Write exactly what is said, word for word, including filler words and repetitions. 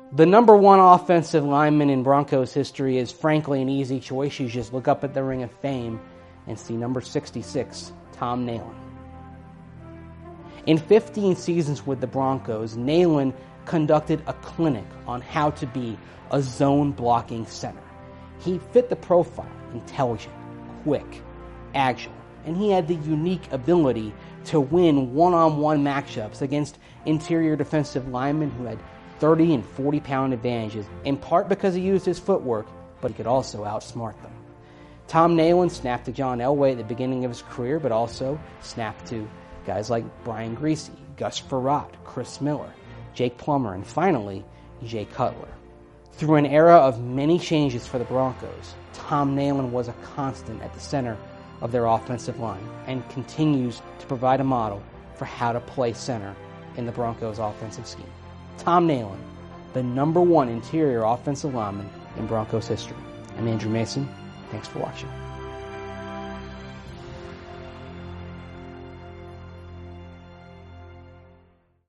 The number one offensive lineman in Broncos history is frankly an easy choice. You just look up at the Ring of Fame and see number sixty-six, Tom Nalen. In fifteen seasons with the Broncos, Nalen conducted a clinic on how to be a zone blocking center. He fit the profile: intelligent, quick, agile, and he had the unique ability to win one-on-one matchups against interior defensive linemen who had thirty and forty pound advantages, in part because he used his footwork, but he could also outsmart them. Tom Nalen snapped to John Elway at the beginning of his career, but also snapped to guys like Brian Griese, Gus Frerotte, Chris Miller, Jake Plummer, and finally, Jay Cutler. Through an era of many changes for the Broncos, Tom Nalen was a constant at the center of their offensive line and continues to provide a model for how to play center in the Broncos' offensive scheme. Tom Nalen, the number one interior offensive lineman in Broncos history. I'm Andrew Mason. Thanks for watching.